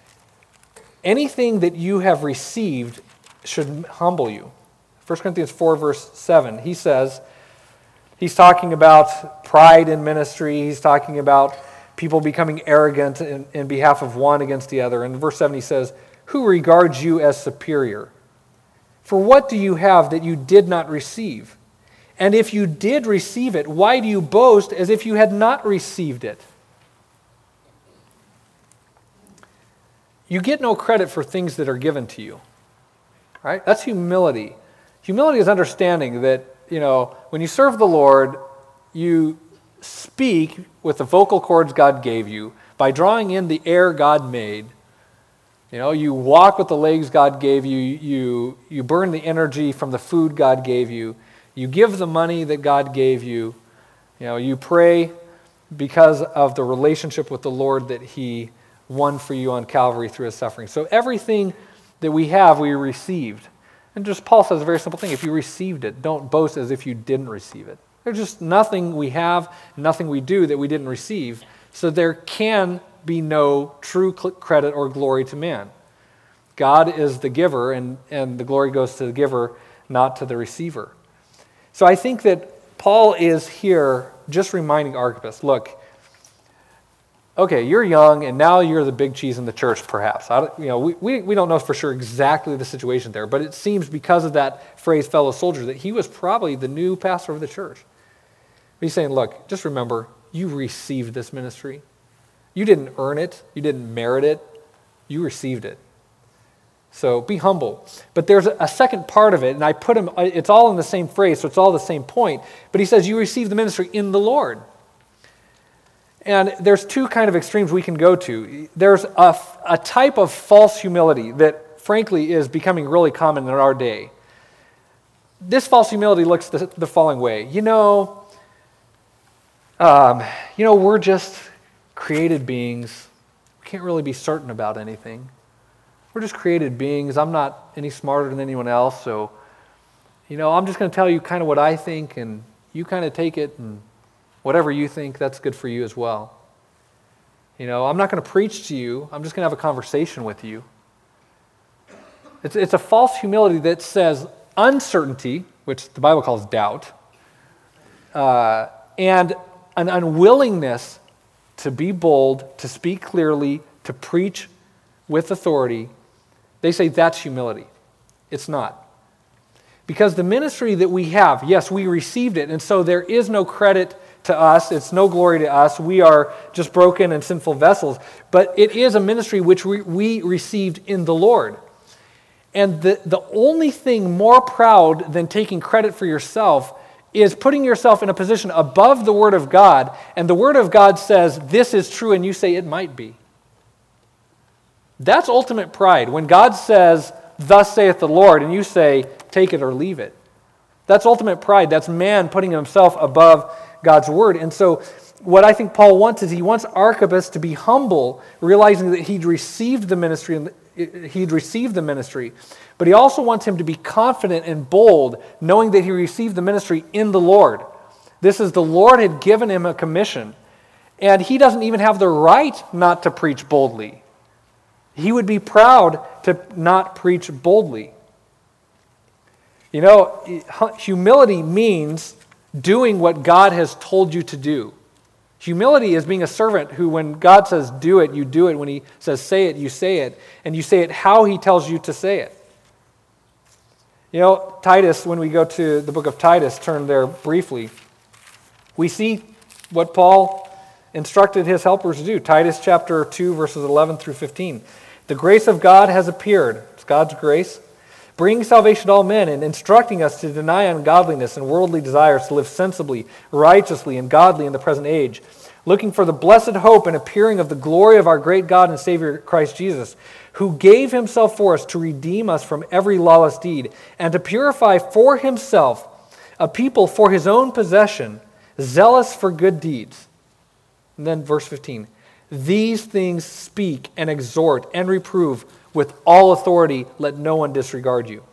Anything that you have received should humble you. 1 Corinthians 4, verse 7, he says, he's talking about pride in ministry. He's talking about people becoming arrogant in behalf of one against the other. And in verse 7 he says, who regards you as superior? For what do you have that you did not receive? And if you did receive it, why do you boast as if you had not received it? You get no credit for things that are given to you. Right? That's humility. Humility is understanding that, when you serve the Lord, you speak with the vocal cords God gave you by drawing in the air God made. You walk with the legs God gave you. You burn the energy from the food God gave you. You give the money that God gave you. You pray because of the relationship with the Lord that He won for you on Calvary through His suffering. So everything that we have, we received. And just Paul says a very simple thing. If you received it, don't boast as if you didn't receive it. There's just nothing we have, nothing we do that we didn't receive. So there can be no true credit or glory to man. God is the giver, and the glory goes to the giver, not to the receiver. So I think that Paul is here just reminding Archippus, look, okay, you're young, and now you're the big cheese in the church, perhaps. We don't know for sure exactly the situation there, but it seems because of that phrase, fellow soldier, that he was probably the new pastor of the church. But he's saying, look, just remember, you received this ministry. You didn't earn it. You didn't merit it. You received it. So be humble. But there's a second part of it, and I put him, it's all in the same phrase, so it's all the same point. But he says, you received the ministry in the Lord. And there's two kind of extremes we can go to. There's a type of false humility that, frankly, is becoming really common in our day. This false humility looks the following way. We're just created beings. We can't really be certain about anything. We're just created beings. I'm not any smarter than anyone else, so, I'm just going to tell you kind of what I think, and you kind of take it, and whatever you think, that's good for you as well. I'm not going to preach to you. I'm just going to have a conversation with you. It's a false humility that says uncertainty, which the Bible calls doubt, and an unwillingness to be bold, to speak clearly, to preach with authority. They say that's humility. It's not. Because the ministry that we have, yes, we received it, and so there is no credit to us. It's no glory to us. We are just broken and sinful vessels. But it is a ministry which we received in the Lord. And the only thing more proud than taking credit for yourself is putting yourself in a position above the Word of God, and the Word of God says, this is true, and you say it might be. That's ultimate pride. When God says, thus saith the Lord, and you say, take it or leave it. That's ultimate pride. That's man putting himself above God's Word. And so what I think Paul wants is he wants Archippus to be humble, realizing that he'd received the ministry, but he also wants him to be confident and bold, knowing that he received the ministry in the Lord. This is the Lord had given him a commission, and he doesn't even have the right not to preach boldly. He would be proud to not preach boldly. Humility means doing what God has told you to do. Humility is being a servant who, when God says do it, you do it. When he says say it, you say it. And you say it how he tells you to say it. Titus, when we go to the book of Titus, turn there briefly, we see what Paul instructed his helpers to do. Titus chapter 2, verses 11 through 15. The grace of God has appeared. It's God's grace, bringing salvation to all men and instructing us to deny ungodliness and worldly desires, to live sensibly, righteously, and godly in the present age, looking for the blessed hope and appearing of the glory of our great God and Savior Christ Jesus, who gave himself for us to redeem us from every lawless deed and to purify for himself a people for his own possession, zealous for good deeds. And then verse 15, these things speak and exhort and reprove with all authority, let no one disregard you.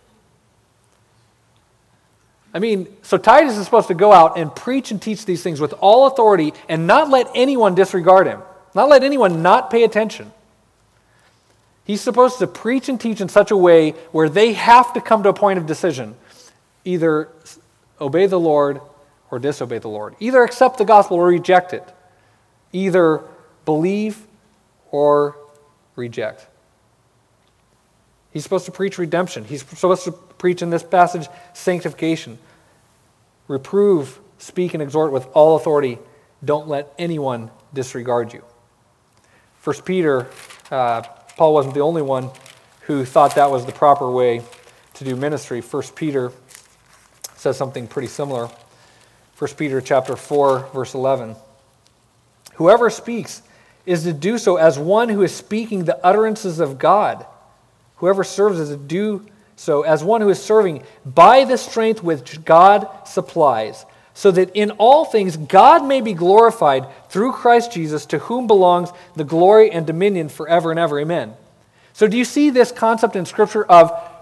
So Titus is supposed to go out and preach and teach these things with all authority and not let anyone disregard him, not let anyone not pay attention. He's supposed to preach and teach in such a way where they have to come to a point of decision. Either obey the Lord or disobey the Lord. Either accept the gospel or reject it. Either believe or reject. He's supposed to preach redemption. He's supposed to preach in this passage sanctification. Reprove, speak, and exhort with all authority. Don't let anyone disregard you. 1 Peter, Paul wasn't the only one who thought that was the proper way to do ministry. 1 Peter says something pretty similar. 1 Peter chapter 4, verse 11. Whoever speaks is to do so as one who is speaking the utterances of God. Whoever serves is to do so as one who is serving by the strength which God supplies, so that in all things God may be glorified through Christ Jesus, to whom belongs the glory and dominion forever and ever. Amen. So do you see this concept in Scripture of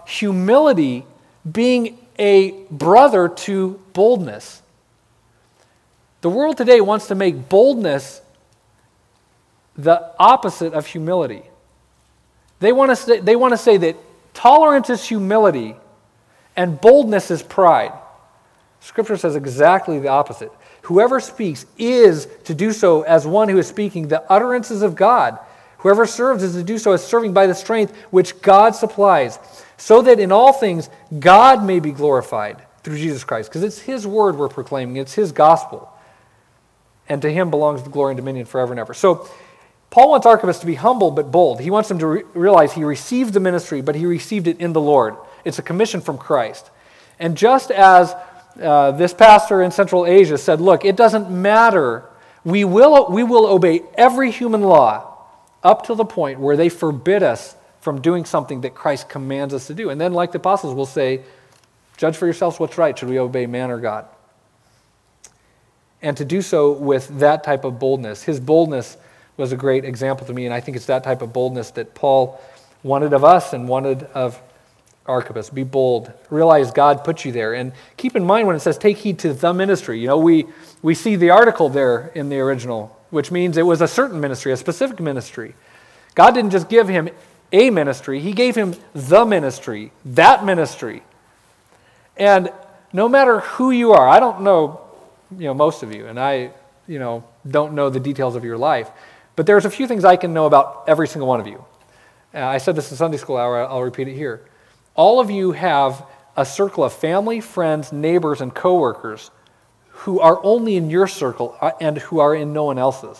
humility being a brother to boldness. The world today wants to make boldness the opposite of humility. They want to say that tolerance is humility and boldness is pride. Scripture says exactly the opposite. Whoever speaks is to do so as one who is speaking the utterances of God. Whoever serves is to do so as serving by the strength which God supplies, so that in all things God may be glorified through Jesus Christ. Because it's His word we're proclaiming. It's His gospel. And to Him belongs the glory and dominion forever and ever. So Paul wants Archippus to be humble but bold. He wants him to realize he received the ministry, but he received it in the Lord. It's a commission from Christ. And just as this pastor in Central Asia said, look, it doesn't matter. We will obey every human law up to the point where they forbid us from doing something that Christ commands us to do. And then, like the apostles will say, judge for yourselves what's right. Should we obey man or God? And to do so with that type of boldness. His boldness was a great example to me, and I think it's that type of boldness that Paul wanted of us and wanted of Archippus. Be bold. Realize God put you there. And keep in mind when it says take heed to the ministry. You know, we see the article there in the original, which means it was a certain ministry, a specific ministry. God didn't just give him a ministry. He gave him the ministry, that ministry. And no matter who you are, I don't know, most of you, and I, don't know the details of your life, but there's a few things I can know about every single one of you. I said this in Sunday school hour, I'll repeat it here. All of you have a circle of family, friends, neighbors, and coworkers who are only in your circle and who are in no one else's.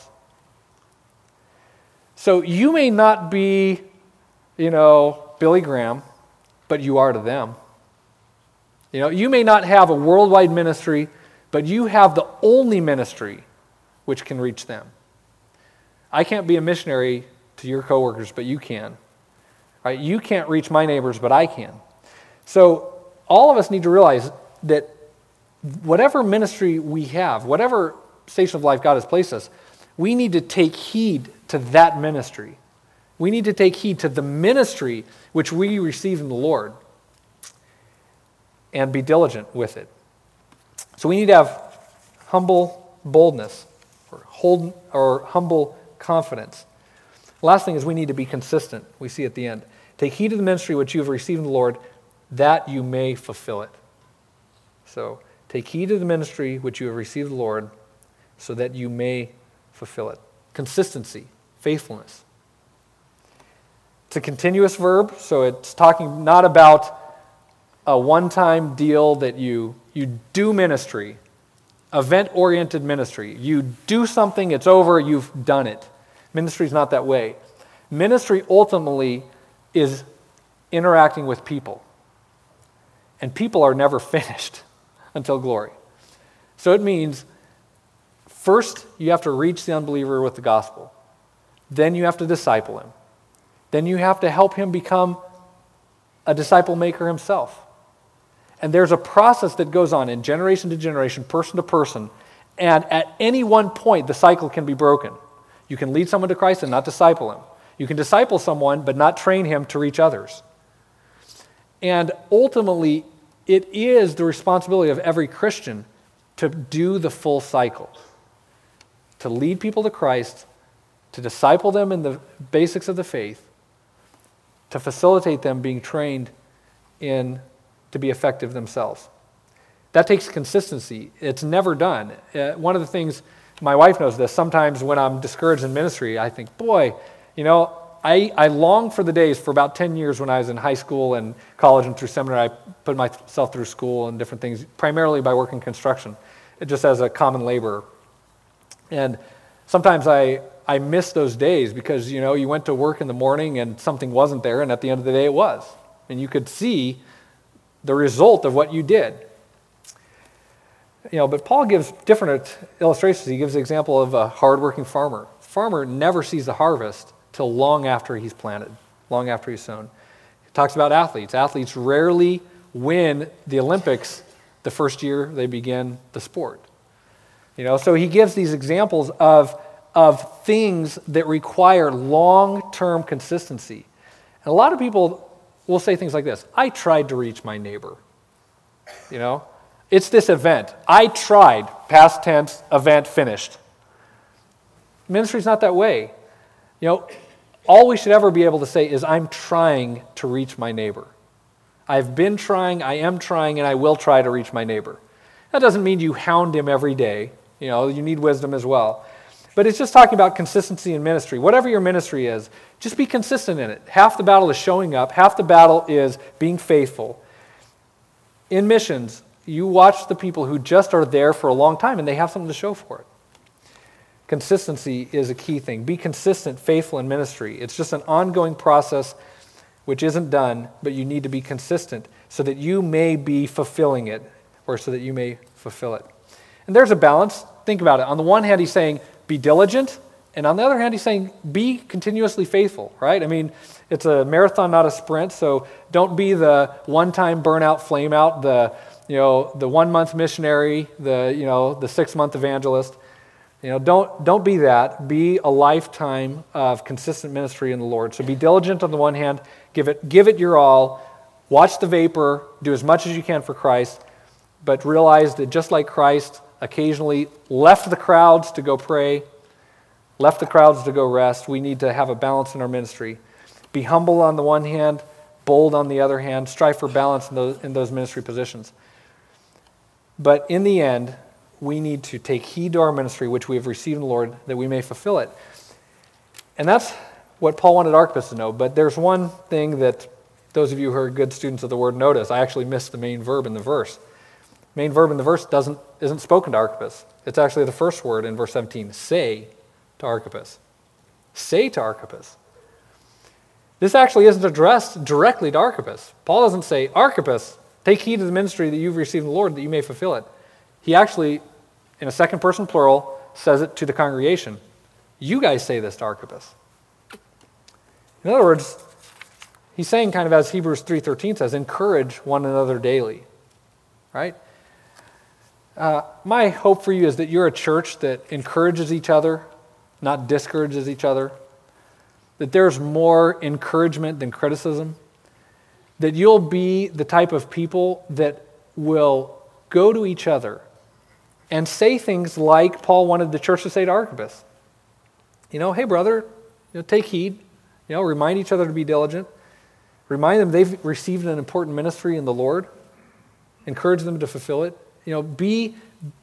So you may not be, Billy Graham, but you are to them. You may not have a worldwide ministry, but you have the only ministry which can reach them. I can't be a missionary to your coworkers, but you can. Right? You can't reach my neighbors, but I can. So all of us need to realize that whatever ministry we have, whatever station of life God has placed us, we need to take heed to that ministry. We need to take heed to the ministry which we receive in the Lord and be diligent with it. So we need to have humble boldness or humble confidence. The last thing is we need to be consistent. We see at the end. Take heed to the ministry which you have received in the Lord, that you may fulfill it. So take heed to the ministry which you have received in the Lord, so that you may fulfill it. Consistency, faithfulness. It's a continuous verb, so it's talking not about a one-time deal that you do ministry, event-oriented ministry. You do something, it's over, you've done it. Ministry is not that way. Ministry ultimately is interacting with people. And people are never finished until glory. So it means first you have to reach the unbeliever with the gospel. Then you have to disciple him. Then you have to help him become a disciple maker himself. And there's a process that goes on in generation to generation, person to person, and at any one point the cycle can be broken. You can lead someone to Christ and not disciple him. You can disciple someone but not train him to reach others. And ultimately, it is the responsibility of every Christian to do the full cycle, to lead people to Christ, to disciple them in the basics of the faith, to facilitate them being trained in to be effective themselves. That takes consistency. It's never done. One of the things, my wife knows this, sometimes when I'm discouraged in ministry, I think, boy, I long for the days for about 10 years when I was in high school and college and through seminary. I put myself through school and different things, primarily by working construction, just as a common laborer. And sometimes I miss those days because, you went to work in the morning and something wasn't there, and at the end of the day it was. And you could see the result of what you did. But Paul gives different illustrations. He gives the example of a hardworking farmer. Farmer never sees the harvest till long after he's planted, long after he's sown. He talks about athletes. Athletes rarely win the Olympics the first year they begin the sport. So he gives these examples of things that require long-term consistency. And a lot of people we'll say things like this: I tried to reach my neighbor. It's this event. I tried, past tense, event finished. Ministry's not that way. All we should ever be able to say is, I'm trying to reach my neighbor. I've been trying, I am trying, and I will try to reach my neighbor. That doesn't mean you hound him every day. You need wisdom as well. But it's just talking about consistency in ministry. Whatever your ministry is, just be consistent in it. Half the battle is showing up. Half the battle is being faithful. In missions, you watch the people who just are there for a long time and they have something to show for it. Consistency is a key thing. Be consistent, faithful in ministry. It's just an ongoing process which isn't done, but you need to be consistent so that you may be fulfilling it, or so that you may fulfill it. And there's a balance. Think about it. On the one hand, he's saying, be diligent. And on the other hand, he's saying, be continuously faithful, right? I mean, it's a marathon, not a sprint. So don't be the one-time burnout, flame out, the 1-month missionary, the 6-month evangelist. Don't be that. Be a lifetime of consistent ministry in the Lord. So be diligent on the one hand, give it your all, watch the vapor, do as much as you can for Christ, but realize that just like Christ occasionally left the crowds to go pray, left the crowds to go rest, we need to have a balance in our ministry. Be humble on the one hand, bold on the other hand, strive for balance in those ministry positions. But in the end, we need to take heed to our ministry, which we have received in the Lord, that we may fulfill it. And that's what Paul wanted Archippus to know. But there's one thing that those of you who are good students of the word notice. I actually missed the main verb in the verse. Main verb in the verse isn't spoken to Archippus. It's actually the first word in verse 17. Say to Archippus. Say to Archippus. This actually isn't addressed directly to Archippus. Paul doesn't say, Archippus, take heed to the ministry that you've received in the Lord, that you may fulfill it. He actually, in a second person plural, says it to the congregation. You guys say this to Archippus. In other words, he's saying kind of as Hebrews 3:13 says, encourage one another daily. Right? My hope for you is that you're a church that encourages each other, not discourages each other. That there's more encouragement than criticism. That you'll be the type of people that will go to each other and say things like Paul wanted the church to say to Archippus. Hey brother, take heed. Remind each other to be diligent. Remind them they've received an important ministry in the Lord. Encourage them to fulfill it. Be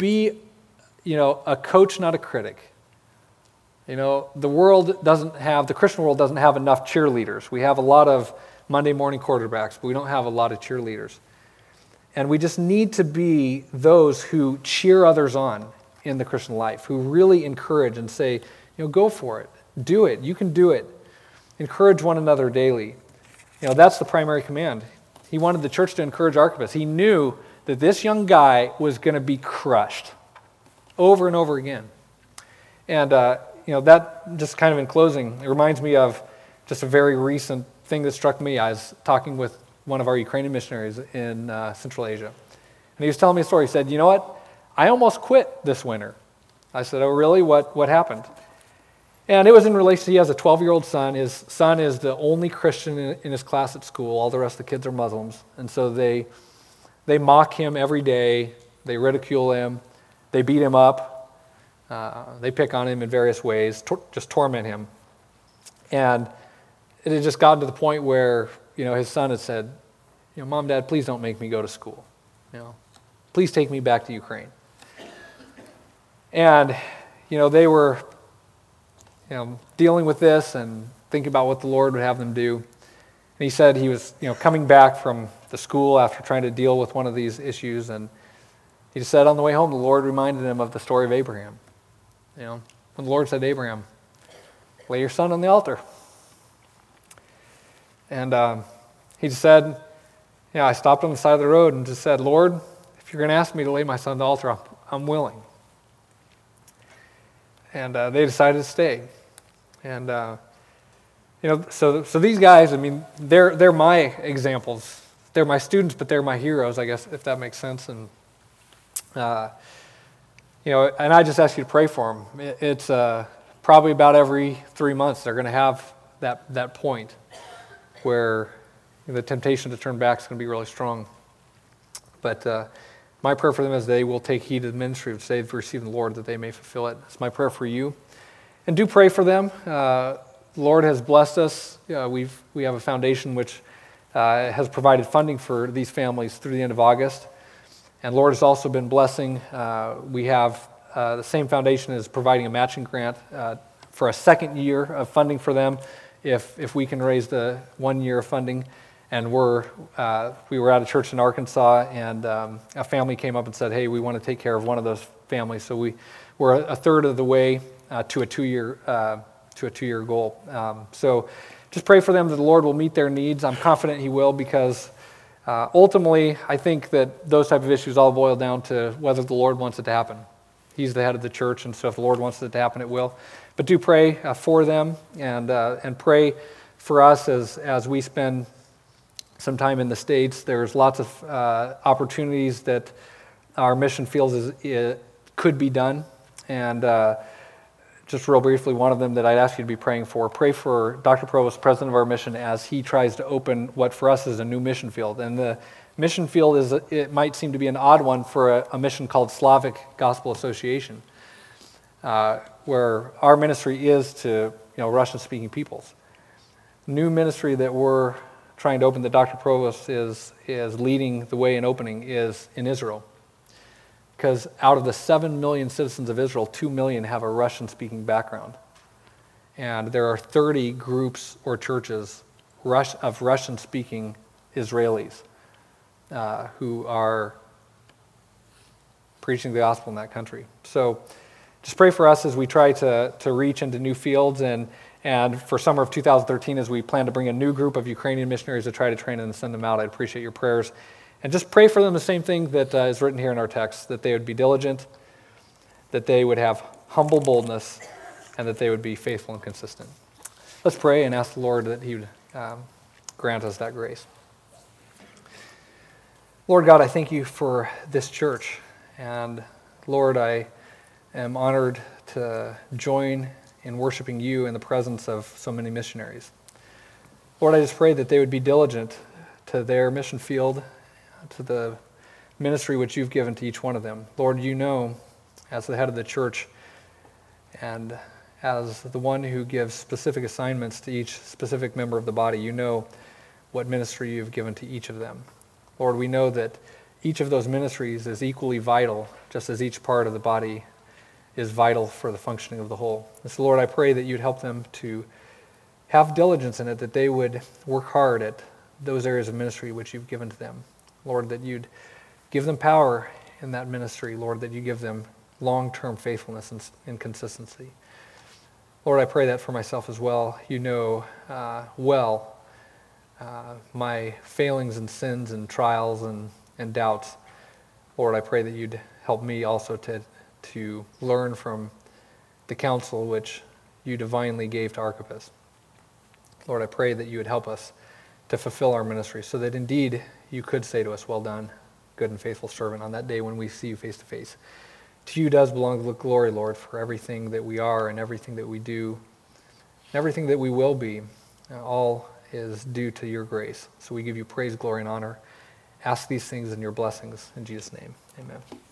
a coach, not a critic. The Christian world doesn't have enough cheerleaders. We have a lot of Monday morning quarterbacks, but we don't have a lot of cheerleaders. And we just need to be those who cheer others on in the Christian life, who really encourage and say, go for it. Do it. You can do it. Encourage one another daily. That's the primary command. He wanted the church to encourage Archippus. He knew that this young guy was going to be crushed over and over again. And, that just kind of in closing, it reminds me of just a very recent thing that struck me. I was talking with one of our Ukrainian missionaries in Central Asia. And he was telling me a story. He said, you know what? I almost quit this winter. I said, oh, really? What happened? And it was in relation, he has a 12-year-old son. His son is the only Christian in his class at school. All the rest of the kids are Muslims. And so they mock him every day. They ridicule him. They beat him up. They pick on him in various ways, just torment him. And it had just gotten to the point where, his son had said, Mom, Dad, please don't make me go to school. Please take me back to Ukraine. And, they were, dealing with this and thinking about what the Lord would have them do. And he said he was, coming back from the school after trying to deal with one of these issues. And he said on the way home, the Lord reminded him of the story of Abraham. When the Lord said to Abraham, lay your son on the altar. And he just said, I stopped on the side of the road and just said, Lord, if you're going to ask me to lay my son on the altar, I'm willing. And they decided to stay. And, so these guys, they're my examples. They're my students, but they're my heroes, I guess, if that makes sense. And, and I just ask you to pray for them. It's probably about every 3 months they're going to have that point where, the temptation to turn back is going to be really strong. But my prayer for them is they will take heed of the ministry which they've received in the Lord, that they may fulfill it. It's my prayer for you. And do pray for them. The Lord has blessed us. We have a foundation which has provided funding for these families through the end of August. And Lord has also been blessing. We have the same foundation is providing a matching grant for a second year of funding for them if we can raise the 1 year of funding. And we were at a church in Arkansas, and a family came up and said, hey, we want to take care of one of those families. So we're a third of the way to a 2-year goal. So just pray for them that the Lord will meet their needs. I'm confident He will, because ultimately I think that those type of issues all boil down to whether the Lord wants it to happen. He's the head of the church, and so if the Lord wants it to happen, it will. But do pray for them, and pray for us as we spend some time in the States. There's lots of opportunities that our mission feels could be done. And just real briefly, one of them that I'd ask you to be praying for, pray for Dr. Provost, president of our mission, as he tries to open what for us is a new mission field. And the mission field it might seem to be an odd one for a mission called Slavic Gospel Association, where our ministry is to Russian-speaking peoples. New ministry that we're trying to open, that Dr. Provost is leading the way in opening, is in Israel. Because out of the 7 million citizens of Israel, 2 million have a Russian-speaking background. And there are 30 groups or churches of Russian-speaking Israelis who are preaching the gospel in that country. So just pray for us as we try to reach into new fields, and for summer of 2013, as we plan to bring a new group of Ukrainian missionaries to try to train and send them out. I'd appreciate your prayers. And just pray for them the same thing that is written here in our text, that they would be diligent, that they would have humble boldness, and that they would be faithful and consistent. Let's pray and ask the Lord that He would grant us that grace. Lord God, I thank You for this church. And Lord, I am honored to join in worshiping You in the presence of so many missionaries. Lord, I just pray that they would be diligent to their mission field, to the ministry which You've given to each one of them. Lord, You know, as the head of the church and as the one who gives specific assignments to each specific member of the body, You know what ministry You've given to each of them. Lord, we know that each of those ministries is equally vital, just as each part of the body is vital for the functioning of the whole. And so, Lord, I pray that You'd help them to have diligence in it, that they would work hard at those areas of ministry which You've given to them. Lord, that You'd give them power in that ministry. Lord, that You give them long-term faithfulness and consistency. Lord, I pray that for myself as well. You know my failings and sins and trials and doubts. Lord, I pray that You'd help me also to learn from the counsel which You divinely gave to Archippus. Lord, I pray that You would help us to fulfill our ministry, so that indeed You could say to us, well done, good and faithful servant, on that day when we see You face to face. To You does belong the glory, Lord, for everything that we are and everything that we do, and everything that we will be. All is due to Your grace. So we give You praise, glory, and honor. Ask these things in Your blessings. In Jesus' name, amen.